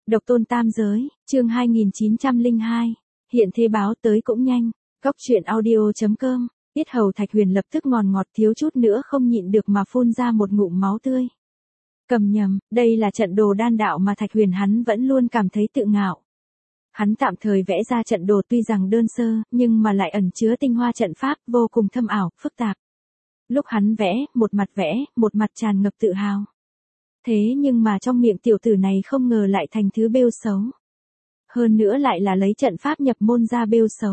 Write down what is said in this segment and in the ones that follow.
Độc tôn tam giới, chương 2902. Hiện thế báo tới cũng nhanh. Góc truyện audio.com. Tiết hầu Thạch Huyền lập tức ngọt thiếu chút nữa không nhịn được mà phun ra một ngụm máu tươi. Cầm nhầm, đây là trận đồ đan đạo mà Thạch Huyền hắn vẫn luôn cảm thấy tự ngạo. Hắn tạm thời vẽ ra trận đồ tuy rằng đơn sơ, nhưng mà lại ẩn chứa tinh hoa trận pháp vô cùng thâm ảo, phức tạp. Lúc hắn vẽ, một mặt tràn ngập tự hào. Thế nhưng mà trong miệng tiểu tử này không ngờ lại thành thứ bêu xấu. Hơn nữa lại là lấy trận pháp nhập môn ra bêu xấu.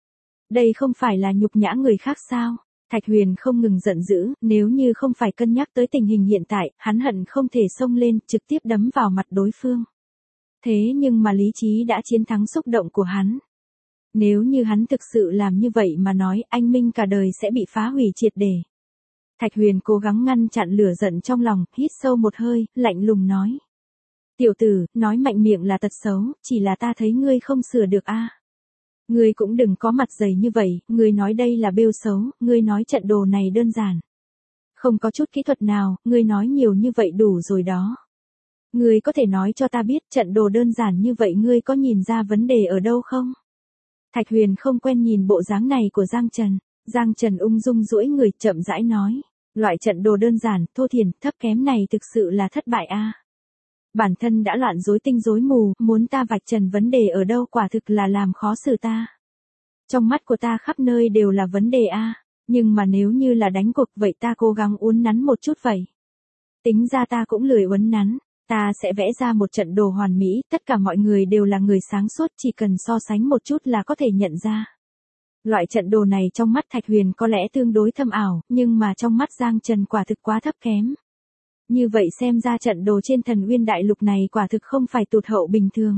Đây không phải là nhục nhã người khác sao? Thạch Huyền không ngừng giận dữ, nếu như không phải cân nhắc tới tình hình hiện tại, hắn hận không thể xông lên, trực tiếp đấm vào mặt đối phương. Thế nhưng mà lý trí đã chiến thắng xúc động của hắn. Nếu như hắn thực sự làm như vậy mà nói, anh Minh cả đời sẽ bị phá hủy triệt để. Thạch Huyền cố gắng ngăn chặn lửa giận trong lòng, hít sâu một hơi, lạnh lùng nói. Tiểu tử, nói mạnh miệng là tật xấu, chỉ là ta thấy ngươi không sửa được a. Ngươi cũng đừng có mặt dày như vậy, ngươi nói đây là bêu xấu, ngươi nói trận đồ này đơn giản. Không có chút kỹ thuật nào, ngươi nói nhiều như vậy đủ rồi đó. Ngươi có thể nói cho ta biết trận đồ đơn giản như vậy ngươi có nhìn ra vấn đề ở đâu không? Thạch Huyền không quen nhìn bộ dáng này của Giang Trần. Giang Trần ung dung duỗi người chậm rãi nói. Loại trận đồ đơn giản, thô thiển, thấp kém này thực sự là thất bại a. Bản thân đã loạn rối tinh rối mù, muốn ta vạch trần vấn đề ở đâu quả thực là làm khó xử ta. Trong mắt của ta khắp nơi đều là vấn đề a, nhưng mà nếu như là đánh cuộc vậy ta cố gắng uốn nắn một chút vậy. Tính ra ta cũng lười uốn nắn, ta sẽ vẽ ra một trận đồ hoàn mỹ, tất cả mọi người đều là người sáng suốt, chỉ cần so sánh một chút là có thể nhận ra. Loại trận đồ này trong mắt Thạch Huyền có lẽ tương đối thâm ảo, nhưng mà trong mắt Giang Trần quả thực quá thấp kém. Như vậy xem ra trận đồ trên Thần Uyên Đại Lục này quả thực không phải tụt hậu bình thường.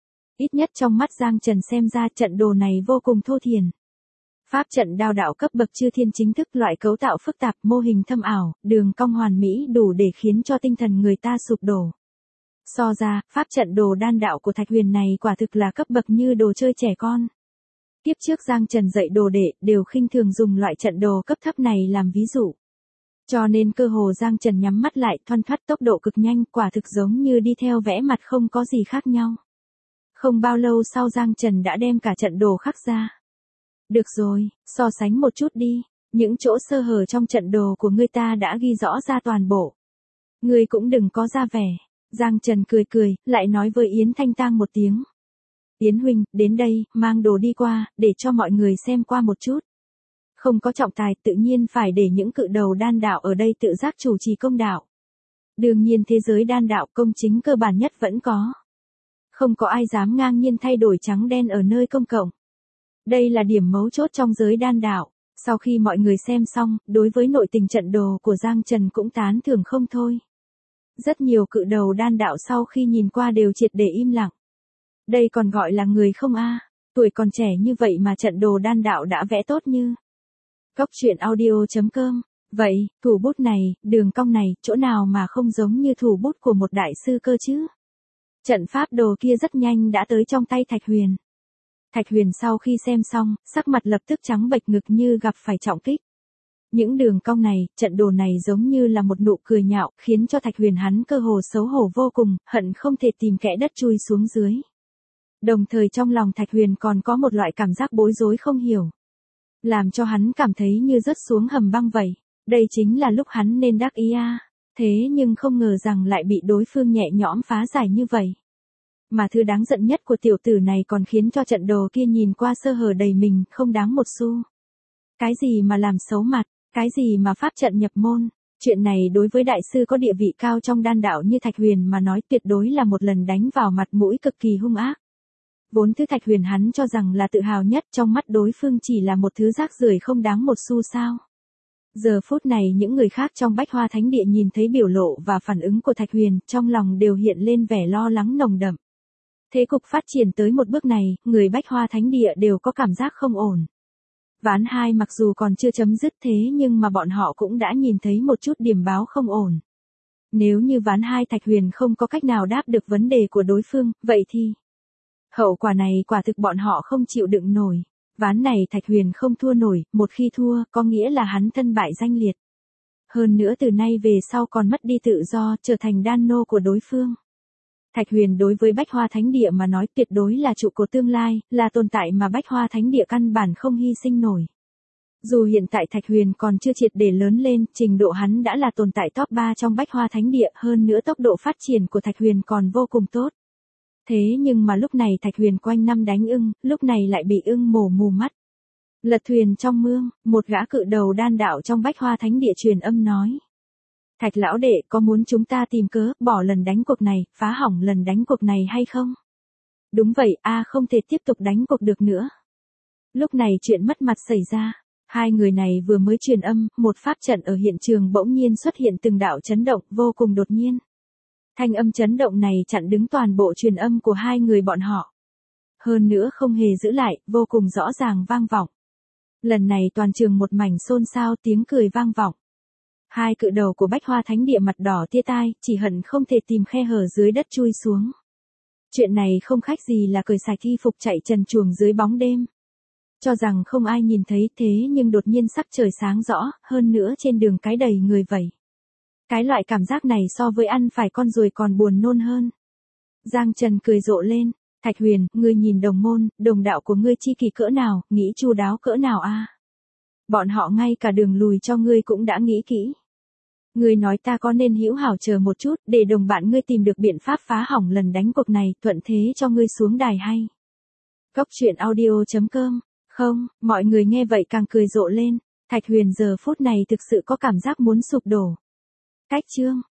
Ít nhất trong mắt Giang Trần xem ra trận đồ này vô cùng thô thiển. Pháp trận đao đạo cấp bậc chư thiên chính thức, loại cấu tạo phức tạp, mô hình thâm ảo, đường cong hoàn mỹ đủ để khiến cho tinh thần người ta sụp đổ. So ra, pháp trận đồ đan đạo của Thạch Huyền này quả thực là cấp bậc như đồ chơi trẻ con. Tiếp trước Giang Trần dạy đồ đệ đều khinh thường dùng loại trận đồ cấp thấp này làm ví dụ. Cho nên cơ hồ Giang Trần nhắm mắt lại, thoăn thoắt tốc độ cực nhanh, quả thực giống như đi theo vẽ mặt không có gì khác nhau. Không bao lâu sau Giang Trần đã đem cả trận đồ khắc ra. Được rồi, so sánh một chút đi, những chỗ sơ hở trong trận đồ của ngươi ta đã ghi rõ ra toàn bộ. Ngươi cũng đừng có ra vẻ. Giang Trần cười, lại nói với Yến Thanh Tang một tiếng. Yến huynh, đến đây, mang đồ đi qua, để cho mọi người xem qua một chút. Không có trọng tài, tự nhiên phải để những cự đầu đan đạo ở đây tự giác chủ trì công đạo. Đương nhiên thế giới đan đạo công chính cơ bản nhất vẫn có. Không có ai dám ngang nhiên thay đổi trắng đen ở nơi công cộng. Đây là điểm mấu chốt trong giới đan đạo. Sau khi mọi người xem xong, đối với nội tình trận đồ của Giang Trần cũng tán thưởng không thôi. Rất nhiều cự đầu đan đạo sau khi nhìn qua đều triệt để im lặng. Đây còn gọi là người không a? Tuổi còn trẻ như vậy mà trận đồ đan đạo đã vẽ tốt như. Góc truyện audio.com. Vậy, thủ bút này, đường cong này, chỗ nào mà không giống như thủ bút của một đại sư cơ chứ? Trận pháp đồ kia rất nhanh đã tới trong tay Thạch Huyền. Thạch Huyền sau khi xem xong, sắc mặt lập tức trắng bệch ngực như gặp phải trọng kích. Những đường cong này, trận đồ này giống như là một nụ cười nhạo, khiến cho Thạch Huyền hắn cơ hồ xấu hổ vô cùng, hận không thể tìm kẽ đất chui xuống dưới. Đồng thời trong lòng Thạch Huyền còn có một loại cảm giác bối rối không hiểu. Làm cho hắn cảm thấy như rớt xuống hầm băng vậy. Đây chính là lúc hắn nên đắc ý a. Thế nhưng không ngờ rằng lại bị đối phương nhẹ nhõm phá giải như vậy. Mà thứ đáng giận nhất của tiểu tử này còn khiến cho trận đồ kia nhìn qua sơ hở đầy mình, không đáng một xu. Cái gì mà làm xấu mặt, cái gì mà pháp trận nhập môn. Chuyện này đối với đại sư có địa vị cao trong đan đạo như Thạch Huyền mà nói tuyệt đối là một lần đánh vào mặt mũi cực kỳ hung ác. Vốn thứ Thạch Huyền hắn cho rằng là tự hào nhất, trong mắt đối phương chỉ là một thứ rác rưởi không đáng một xu sao. Giờ phút này những người khác trong Bách Hoa Thánh Địa nhìn thấy biểu lộ và phản ứng của Thạch Huyền, trong lòng đều hiện lên vẻ lo lắng nồng đậm. Thế cục phát triển tới một bước này, người Bách Hoa Thánh Địa đều có cảm giác không ổn. Ván 2 mặc dù còn chưa chấm dứt thế nhưng mà bọn họ cũng đã nhìn thấy một chút điểm báo không ổn. Nếu như ván 2 Thạch Huyền không có cách nào đáp được vấn đề của đối phương, vậy thì hậu quả này quả thực bọn họ không chịu đựng nổi. Ván này Thạch Huyền không thua nổi, một khi thua, có nghĩa là hắn thân bại danh liệt. Hơn nữa từ nay về sau còn mất đi tự do, trở thành đan nô của đối phương. Thạch Huyền đối với Bách Hoa Thánh Địa mà nói tuyệt đối là trụ cột tương lai, là tồn tại mà Bách Hoa Thánh Địa căn bản không hy sinh nổi. Dù hiện tại Thạch Huyền còn chưa triệt để lớn lên, trình độ hắn đã là tồn tại top 3 trong Bách Hoa Thánh Địa, hơn nữa tốc độ phát triển của Thạch Huyền còn vô cùng tốt. Thế nhưng mà lúc này Thạch Huyền quanh năm đánh ưng, lúc này lại bị ưng mổ mù mắt. Lật thuyền trong mương, một gã cự đầu đan đạo trong Bách Hoa Thánh Địa truyền âm nói. Thạch lão đệ, có muốn chúng ta tìm cớ, bỏ lần đánh cuộc này, phá hỏng lần đánh cuộc này hay không? Đúng vậy, không thể tiếp tục đánh cuộc được nữa. Lúc này chuyện mất mặt xảy ra. Hai người này vừa mới truyền âm, một pháp trận ở hiện trường bỗng nhiên xuất hiện từng đạo chấn động, vô cùng đột nhiên. Thanh âm chấn động này chặn đứng toàn bộ truyền âm của hai người bọn họ. Hơn nữa không hề giữ lại, vô cùng rõ ràng vang vọng. Lần này toàn trường một mảnh xôn xao, tiếng cười vang vọng. Hai cự đầu của Bách Hoa Thánh Địa mặt đỏ tia tai, chỉ hận không thể tìm khe hở dưới đất chui xuống. Chuyện này không khác gì là cởi sạch y phục chạy trần truồng dưới bóng đêm. Cho rằng không ai nhìn thấy, thế nhưng đột nhiên sắc trời sáng rõ, hơn nữa trên đường cái đầy người vẩy. Cái loại cảm giác này so với ăn phải con ruồi còn buồn nôn hơn. Giang Trần cười rộ lên. Thạch Huyền, ngươi nhìn đồng môn, đồng đạo của ngươi chi kỳ cỡ nào, nghĩ chu đáo cỡ nào a? Bọn họ ngay cả đường lùi cho ngươi cũng đã nghĩ kỹ. Ngươi nói ta có nên hữu hảo chờ một chút, để đồng bạn ngươi tìm được biện pháp phá hỏng lần đánh cuộc này, thuận thế cho ngươi xuống đài hay? Cốc truyện audio.com. Không, mọi người nghe vậy càng cười rộ lên. Thạch Huyền giờ phút này thực sự có cảm giác muốn sụp đổ. Cách chương.